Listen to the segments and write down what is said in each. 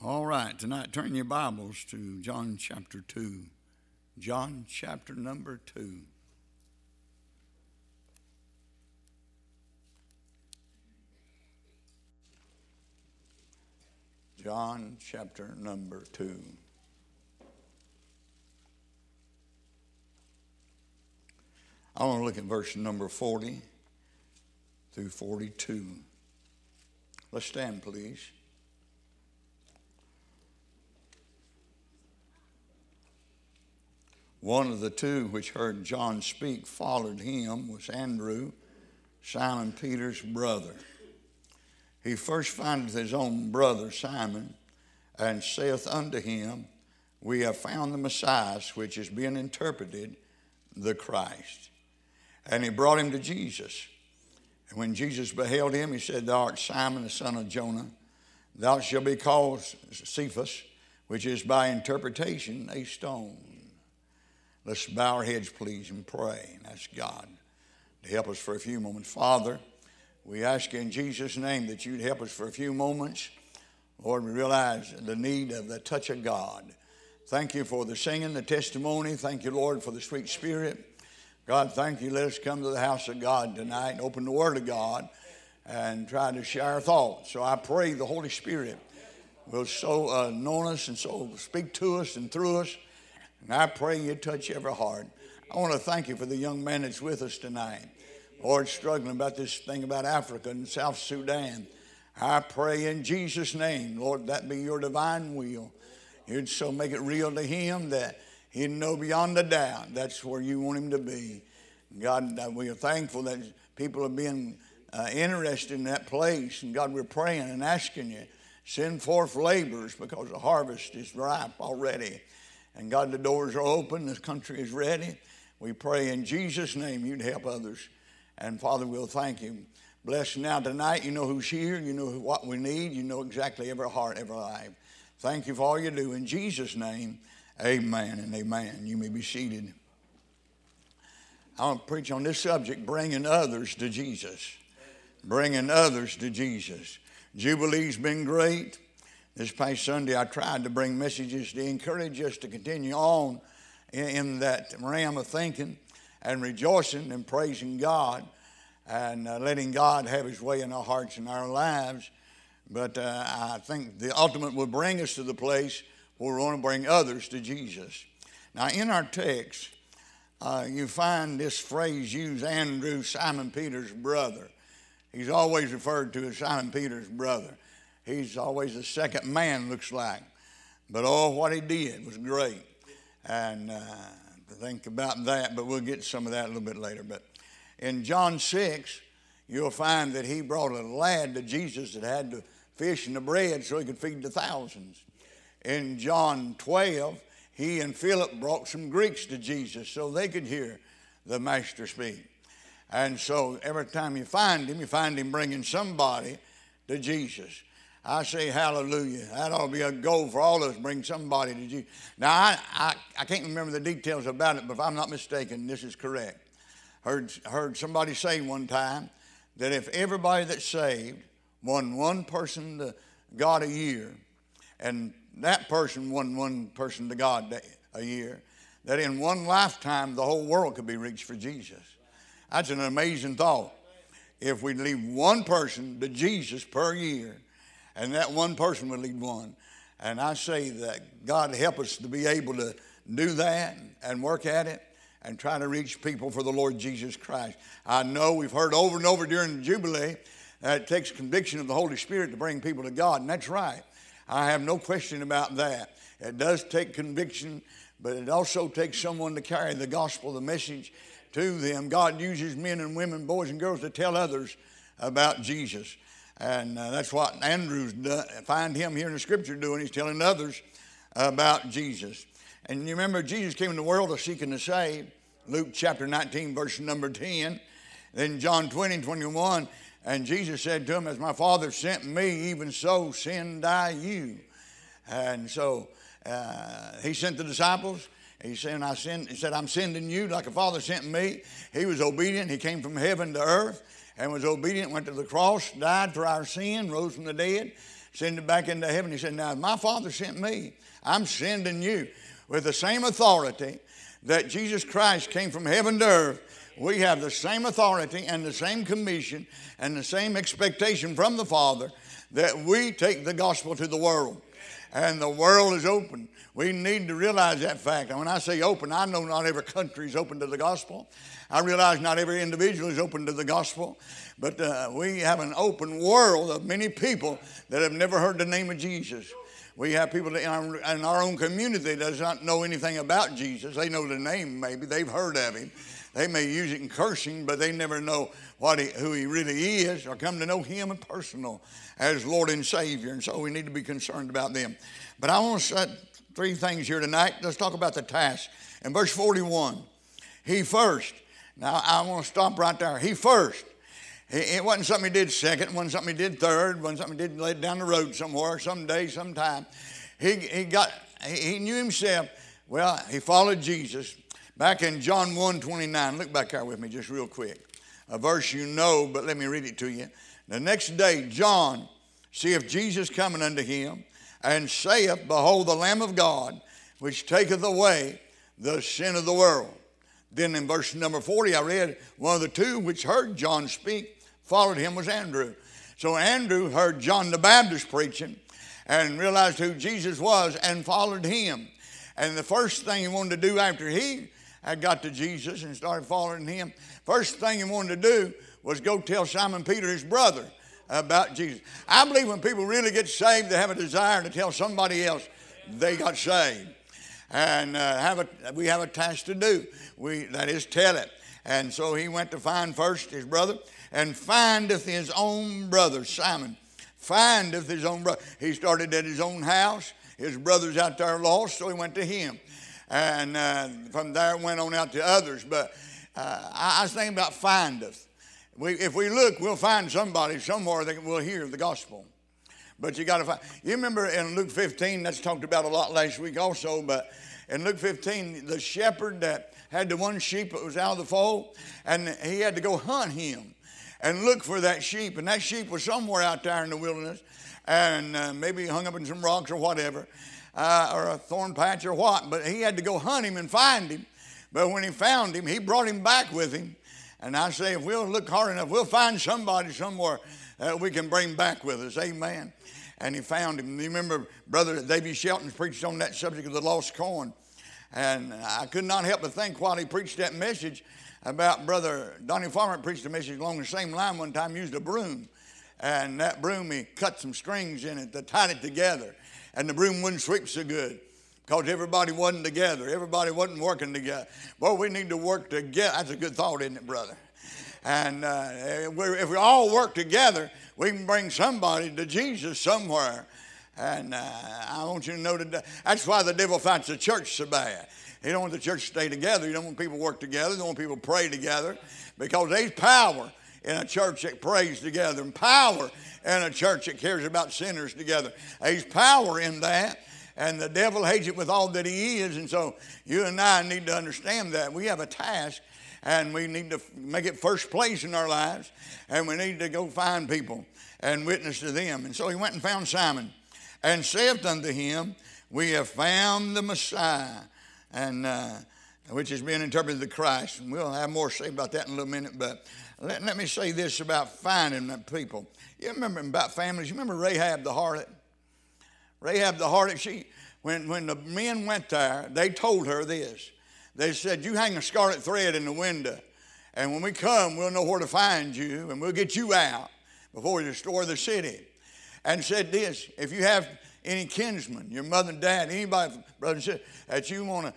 All right, tonight turn your Bibles to John chapter 2. John chapter number 2. John chapter number 2. I want to look at verse number 40 through 42. Let's stand, please. One of the two which heard John speak followed him was Andrew, Simon Peter's brother. He first findeth his own brother Simon, and saith unto him, We have found the Messiah, which is being interpreted, the Christ. And he brought him to Jesus. And when Jesus beheld him, he said, Thou art Simon, the son of Jonah. Thou shalt be called Cephas, which is by interpretation a stone. Let's bow our heads, please, and pray and ask God to help us for a few moments. Father, we ask in Jesus' name that you'd help us for a few moments. Lord, we realize the need of the touch of God. Thank you for the singing, the testimony. Thank you, Lord, for the sweet spirit. God, thank you. Let us come to the house of God tonight and open the Word of God and try to share our thoughts. So I pray the Holy Spirit will so anoint us and so speak to us and through us. And I pray you touch every heart. I want to thank you for the young man that's with us tonight. Lord, struggling about this thing about Africa and South Sudan. I pray in Jesus' name, Lord, that be your divine will. You'd so make it real to him that he'd know beyond a doubt that's where you want him to be. God, we are thankful that people are being interested in that place. And God, we're praying and asking you, send forth laborers because the harvest is ripe already. And God, the doors are open. The country is ready. We pray in Jesus' name you'd help others. And Father, we'll thank you. Bless now tonight. You know who's here. You know what we need. You know exactly every heart, every life. Thank you for all you do. In Jesus' name, amen and amen. You may be seated. I want to preach on this subject, bringing others to Jesus. Bringing others to Jesus. Jubilee's been great. This past Sunday, I tried to bring messages to encourage us to continue on in that realm of thinking and rejoicing and praising God and letting God have his way in our hearts and our lives. But I think the ultimate will bring us to the place where we want to bring others to Jesus. Now, in our text, you find this phrase used, Andrew, Simon Peter's brother. He's always referred to as Simon Peter's brother. He's always the second man, looks like. But oh, what he did was great. And to think about that, but we'll get some of that a little bit later. But in John 6, you'll find that he brought a lad to Jesus that had the fish and the bread so he could feed the thousands. In John 12, he and Philip brought some Greeks to Jesus so they could hear the Master speak. And so every time you find him bringing somebody to Jesus. I say hallelujah. That ought to be a goal for all of us, bring somebody to Jesus. Now, I can't remember the details about it, but if I'm not mistaken, this is correct. Heard somebody say one time that if everybody that's saved won one person to God a year, and that person won one person to God a year, that in one lifetime the whole world could be reached for Jesus. That's an amazing thought. If we leave one person to Jesus per year, and that one person would lead one. And I say that God help us to be able to do that and work at it and try to reach people for the Lord Jesus Christ. I know we've heard over and over during the Jubilee that it takes conviction of the Holy Spirit to bring people to God, and that's right. I have no question about that. It does take conviction, but it also takes someone to carry the gospel, the message to them. God uses men and women, boys and girls to tell others about Jesus. And that's what Andrew's done. Find him here in the scripture doing. He's telling others about Jesus. And you remember Jesus came in the world to seek and to save. Luke chapter 19, verse number 10. Then John 20 and 21. And Jesus said to him, As my Father sent me, even so send I you. And so he sent the disciples. He said, I'm sending you like a Father sent me. He was obedient. He came from heaven to earth and was obedient, went to the cross, died for our sin, rose from the dead, ascended back into heaven. He said, now my Father sent me, I'm sending you with the same authority that Jesus Christ came from heaven to earth. We have the same authority and the same commission and the same expectation from the Father that we take the gospel to the world. And the world is open. We need to realize that fact. And when I say open, I know not every country is open to the gospel. I realize not every individual is open to the gospel. But we have an open world of many people that have never heard the name of Jesus. We have people in our own community that does not know anything about Jesus. They know the name maybe. They've heard of him. They may use it in cursing, but they never know who he really is or come to know him in personal as Lord and Savior. And so we need to be concerned about them. But I want to set three things here tonight. Let's talk about the task. In verse 41, he first. Now I want to stop right there. He first. It wasn't something he did second. It wasn't something he did third. It wasn't something he did laid down the road somewhere, someday, sometime. He knew himself. Well, he followed Jesus. Back in John 1:29, look back there with me just real quick. A verse you know, but let me read it to you. The next day, John seeth Jesus coming unto him, and saith, behold, the Lamb of God, which taketh away the sin of the world. Then in verse number 40, I read, one of the two which heard John speak, followed him was Andrew. So Andrew heard John the Baptist preaching and realized who Jesus was and followed him. And the first thing he wanted to do after he had got to Jesus and started following him, first thing he wanted to do was go tell Simon Peter, his brother, about Jesus. I believe when people really get saved, they have a desire to tell somebody else they got saved. And we have a task to do. That is, tell it. And so he went to find first his brother, and findeth his own brother, Simon. Findeth his own brother. He started at his own house. His brother's out there lost, so he went to him. And from there went on out to others. But I was thinking about findeth. If we look, we'll find somebody somewhere that will hear the gospel. But you got to find. You remember in Luke 15, that's talked about a lot last week also, but in Luke 15, the shepherd that had the one sheep that was out of the fold, and he had to go hunt him and look for that sheep. And that sheep was somewhere out there in the wilderness, and maybe hung up in some rocks or whatever, or a thorn patch or what. But he had to go hunt him and find him. But when he found him, he brought him back with him. And I say, if we'll look hard enough, we'll find somebody somewhere that we can bring back with us. Amen. And he found him. You remember Brother David Shelton preached on that subject of the lost coin. And I could not help but think while he preached that message about Brother Donnie Farmer preached a message along the same line one time, used a broom. And that broom, he cut some strings in it that tied it together. And the broom wouldn't sweep so good because everybody wasn't together. Everybody wasn't working together. Boy, we need to work together. That's a good thought, isn't it, brother? And if we all work together, we can bring somebody to Jesus somewhere. And I want you to know today, that's why the devil fights the church so bad. He don't want the church to stay together. He don't want people to work together. He don't want people to pray together. Because there's power in a church that prays together, and power in a church that cares about sinners together. There's power in that. And the devil hates it with all that he is. And so you and I need to understand that. We have a task, and we need to make it first place in our lives. And we need to go find people and witness to them. And so he went and found Simon and saith unto him, we have found the Messiah, and which is being interpreted the Christ. And we'll have more to say about that in a little minute. But let me say this about finding the people. You remember about families. You remember Rahab the harlot? Rahab the harlot, when the men went there, they told her this. They said, you hang a scarlet thread in the window, and when we come, we'll know where to find you, and we'll get you out before we destroy the city. And said this, if you have any kinsmen, your mother and dad, anybody, brother and sister, that you want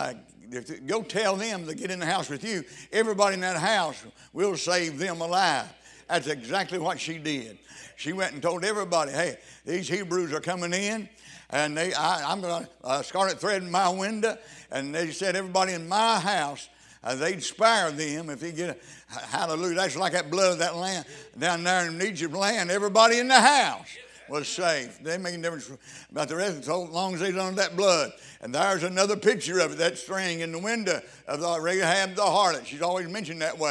to go tell them to get in the house with you, everybody in that house will save them alive. That's exactly what she did. She went and told everybody, hey, these Hebrews are coming in, and I'm going to scarlet thread in my window. And they said everybody in my house, they'd spare them if they get hallelujah. That's like that blood of that lamb down there in Egypt land. Everybody in the house was saved. They make a difference about the rest, so long as they don't have that blood. And there's another picture of it, that string in the window of the Rahab the harlot. She's always mentioned that way.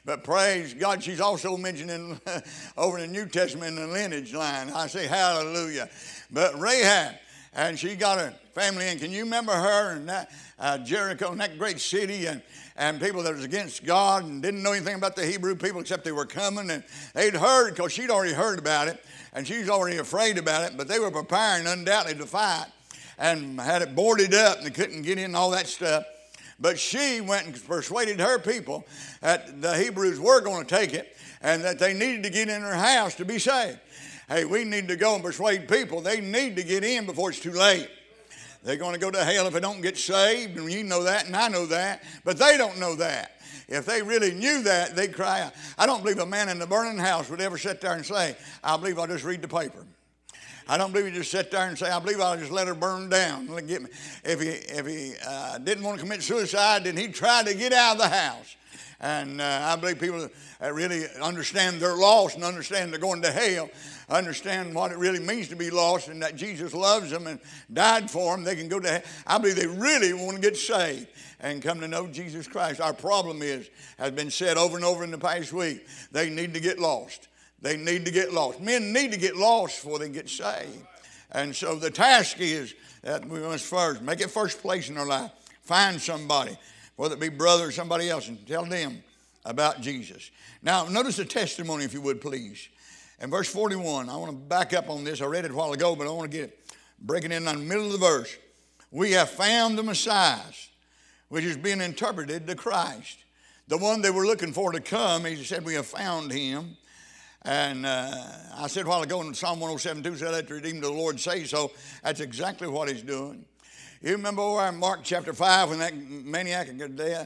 But praise God, she's also mentioned over in the New Testament in the lineage line. I say hallelujah. But Rahab, and she got her family in. Can you remember her and that Jericho and that great city and people that was against God and didn't know anything about the Hebrew people except they were coming, and they'd heard, because she'd already heard about it and she's already afraid about it, but they were preparing undoubtedly to fight and had it boarded up and they couldn't get in and all that stuff. But she went and persuaded her people that the Hebrews were going to take it and that they needed to get in her house to be saved. Hey, we need to go and persuade people. They need to get in before it's too late. They're going to go to hell if they don't get saved, and you know that, and I know that, but they don't know that. If they really knew that, they'd cry out. I don't believe a man in the burning house would ever sit there and say, I believe I'll just read the paper. I don't believe he just sit there and say, I believe I'll just let her burn down. Get me. If he didn't want to commit suicide, then he'd try to get out of the house. And I believe people that really understand they're lost and understand they're going to hell, understand what it really means to be lost and that Jesus loves them and died for them, they can go to hell. I believe they really want to get saved and come to know Jesus Christ. Our problem has been said over and over in the past week, they need to get lost. They need to get lost. Men need to get lost before they get saved. And so the task is that we must first make it first place in our life. Find somebody, whether it be brother or somebody else, and tell them about Jesus. Now, notice the testimony, if you would, please. In verse 41, I want to back up on this. I read it a while ago, but I want to get it, break it in the middle of the verse. We have found the Messiah, which is being interpreted to Christ. The one they were looking for to come, he said, we have found him. And I said a while ago in Psalm 107:2, said, let the redeemed of the Lord say so. That's exactly what he's doing. You remember where in Mark chapter 5 when that maniac there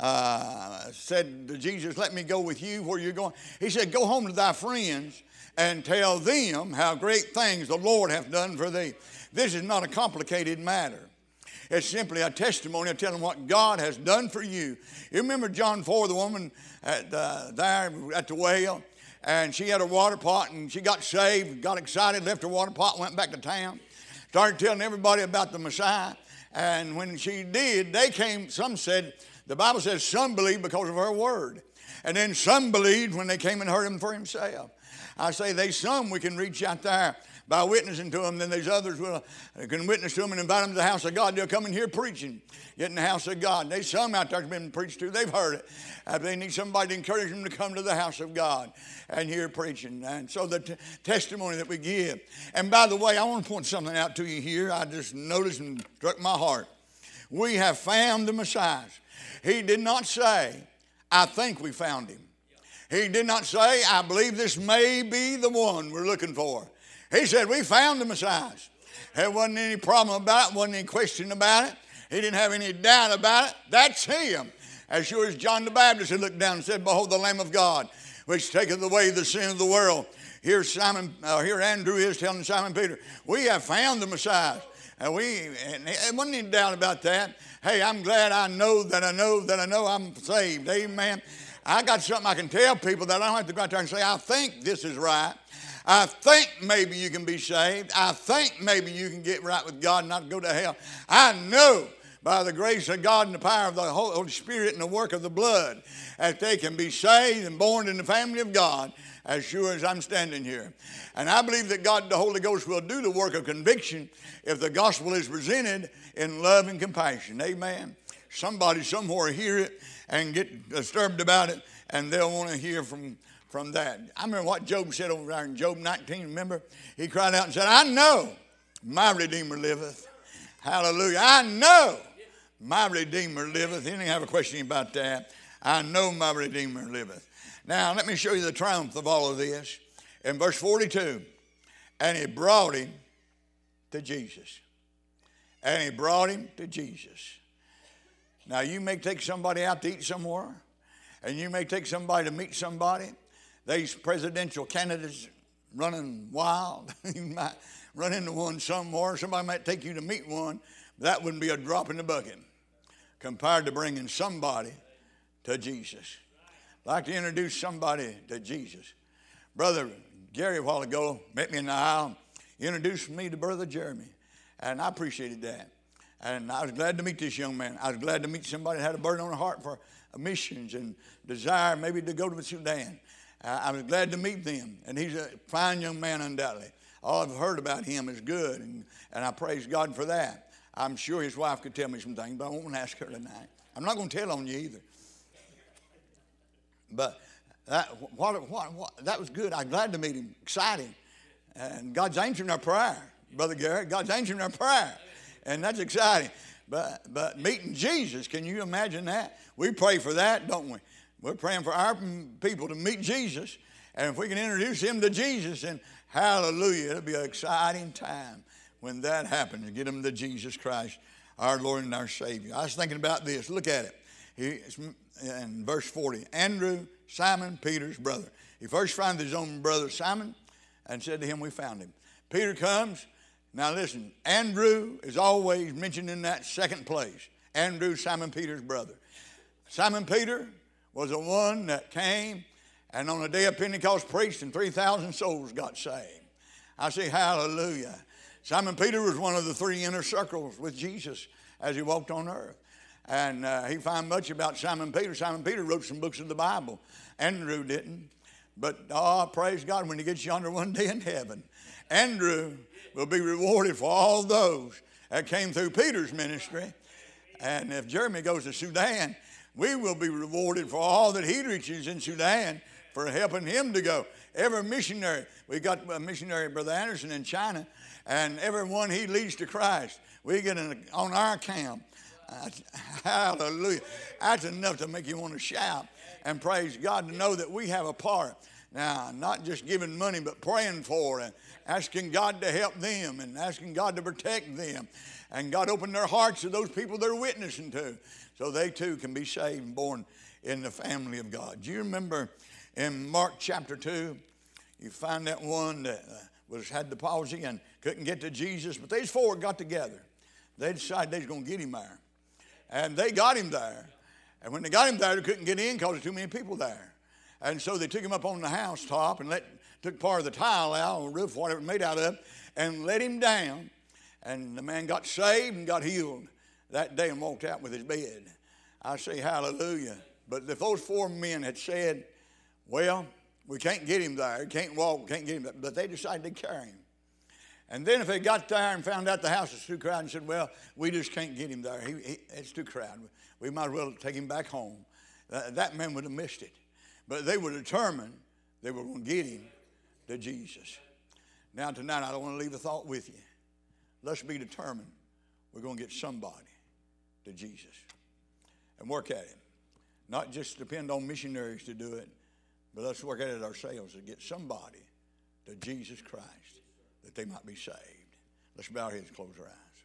said to Jesus, let me go with you where you're going. He said, go home to thy friends and tell them how great things the Lord hath done for thee. This is not a complicated matter. It's simply a testimony of telling what God has done for you. You remember John 4, the woman there at the well, and she had a water pot and she got saved, got excited, left her water pot, went back to town, started telling everybody about the Messiah. And when she did, they came, some said, the Bible says some believed because of her word. And then some believed when they came and heard him for himself. I say they some we can reach out there by witnessing to them. Then there's others can witness to them and invite them to the house of God. They'll come in here preaching, get in the house of God. There's some out there that's been preached to. They've heard it. They need somebody to encourage them to come to the house of God and hear preaching. And so the testimony that we give. And by the way, I want to point something out to you here. I just noticed and struck my heart. We have found the Messiah. He did not say, I think we found him. He did not say, I believe this may be the one we're looking for. He said, we found the Messiah. There wasn't any problem about it, wasn't any question about it. He didn't have any doubt about it. That's him. As sure as John the Baptist had looked down and said, behold the Lamb of God, which taketh away the sin of the world. Here Andrew is telling Simon Peter, we have found the Messiah. And there wasn't any doubt about that. Hey, I'm glad I know I'm saved. Amen. I got something I can tell people that I don't have to go out there and say, I think this is right. I think maybe you can be saved. I think maybe you can get right with God and not go to hell. I know by the grace of God and the power of the Holy Spirit and the work of the blood that they can be saved and born in the family of God as sure as I'm standing here. And I believe that God, the Holy Ghost, will do the work of conviction if the gospel is presented in love and compassion. Amen. Somebody somewhere hear it and get disturbed about it, and they'll want to hear from that. I remember what Job said over there in Job 19. Remember? He cried out and said, I know my Redeemer liveth. Hallelujah. I know my Redeemer liveth. He didn't have a question about that. I know my Redeemer liveth. Now, let me show you the triumph of all of this. In verse 42, and he brought him to Jesus. And he brought him to Jesus. Now, you may take somebody out to eat somewhere, and you may take somebody to meet somebody. These presidential candidates running wild. You might run into one somewhere. Somebody might take you to meet one. That wouldn't be a drop in the bucket compared to bringing somebody to Jesus. I'd like to introduce somebody to Jesus. Brother Gary, a while ago, met me in the aisle, introduced me to Brother Jeremy, and I appreciated that. And I was glad to meet this young man. I was glad to meet somebody that had a burden on their heart for missions and desire maybe to go to the Sudan. I was glad to meet them, and he's a fine young man undoubtedly. All I've heard about him is good, and I praise God for that. I'm sure his wife could tell me some things, but I won't ask her tonight. I'm not going to tell on you either. But that was good. I'm glad to meet him. Exciting. And God's answering our prayer, Brother Garrett. God's answering our prayer. And that's exciting. But meeting Jesus, can you imagine that? We pray for that, don't we? We're praying for our people to meet Jesus. And if we can introduce him to Jesus, then hallelujah, it'll be an exciting time when that happens. Get them to Jesus Christ, our Lord and our Savior. I was thinking about this. Look at it. In verse 40, Andrew, Simon Peter's brother. He first finds his own brother Simon and said to him, we found him. Peter comes. Now listen, Andrew is always mentioned in that second place. Andrew, Simon Peter's brother. Simon Peter was the one that came and on the day of Pentecost preached and 3,000 souls got saved. I say hallelujah. Simon Peter was one of the three inner circles with Jesus as he walked on earth. And he found much about Simon Peter. Simon Peter wrote some books of the Bible. Andrew didn't. But, praise God, when he gets yonder one day in heaven, Andrew will be rewarded for all those that came through Peter's ministry. And if Jeremy goes to Sudan, we will be rewarded for all that he reaches in Sudan for helping him to go. Every missionary, we got a missionary, Brother Anderson, in China, and everyone he leads to Christ, we get on our camp. Hallelujah. That's enough to make you want to shout and praise God to know that we have a part. Now, not just giving money, but praying for and asking God to help them and asking God to protect them. And God open their hearts to those people they're witnessing to so they too can be saved and born in the family of God. Do you remember in Mark chapter 2, you find that one that had the palsy and couldn't get to Jesus, but these four got together. They decided they was going to get him there. And they got him there. And when they got him there, they couldn't get in because there were too many people there. And so they took him up on the housetop and took part of the tile out, or roof, whatever it made out of, and let him down. And the man got saved and got healed that day and walked out with his bed. I say hallelujah. But if those four men had said, well, we can't get him there, he can't walk, can't get him there, but they decided to carry him. And then if they got there and found out the house was too crowded and said, well, we just can't get him there. It's too crowded. We might as well take him back home. That man would have missed it. But they were determined they were going to get him to Jesus. Now tonight, I don't want to leave a thought with you. Let's be determined we're going to get somebody to Jesus and work at it. Not just depend on missionaries to do it, but let's work at it ourselves to get somebody to Jesus Christ that they might be saved. Let's bow our heads and close our eyes.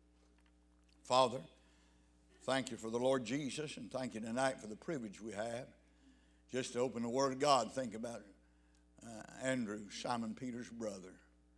Father, thank you for the Lord Jesus, and thank you tonight for the privilege we have just to open the Word of God. Think about Andrew, Simon Peter's brother.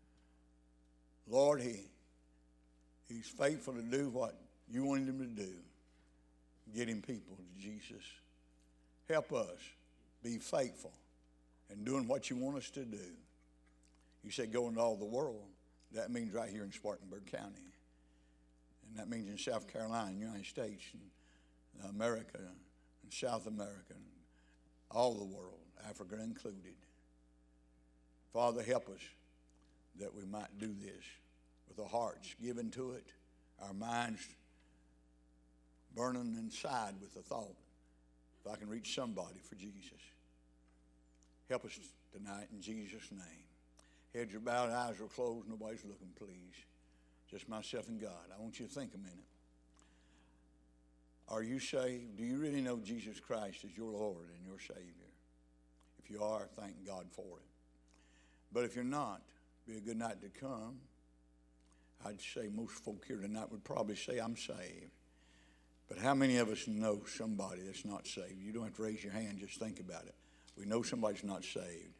Lord, he's faithful to do what you wanted him to do, getting people to Jesus. Help us be faithful in doing what you want us to do. You said go into all the world. That means right here in Spartanburg County. And that means in South Carolina, United States, and America, and South America, and all the world, Africa included. Father, help us that we might do this with our hearts given to it, our minds burning inside with the thought, if I can reach somebody for Jesus. Help us tonight in Jesus' name. Heads are bowed, eyes are closed, nobody's looking, please. Just myself and God. I want you to think a minute. Are you saved? Do you really know Jesus Christ as your Lord and your Savior? If you are, thank God for it. But if you're not, it'd be a good night to come. I'd say most folk here tonight would probably say, I'm saved. But how many of us know somebody that's not saved? You don't have to raise your hand, just think about it. We know somebody's not saved.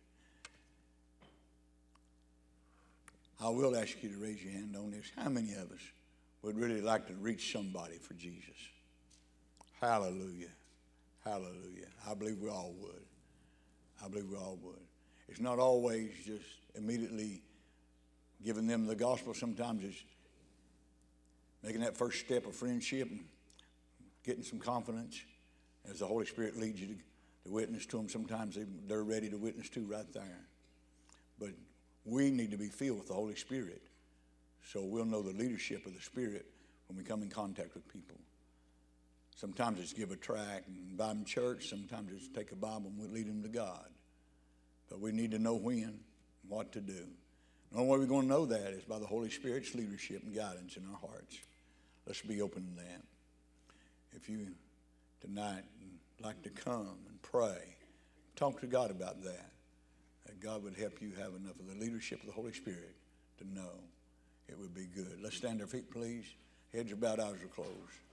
I will ask you to raise your hand on this. How many of us would really like to reach somebody for Jesus? Hallelujah. Hallelujah. I believe we all would. I believe we all would. It's not always just immediately giving them the gospel. Sometimes it's making that first step of friendship and getting some confidence As the Holy Spirit leads you to witness to them, sometimes they're ready to witness to right there. But we need to be filled with the Holy Spirit so we'll know the leadership of the Spirit when we come in contact with people. Sometimes it's give a tract and invite them to church. Sometimes it's take a Bible and we lead them to God. But we need to know when and what to do. The only way we're going to know that is by the Holy Spirit's leadership and guidance in our hearts. Let's be open to that. If you tonight like to come and pray, talk to God about that God would help you have enough of the leadership of the Holy Spirit to know it would be good. Let's stand to our feet, please. Heads are bowed, eyes are closed.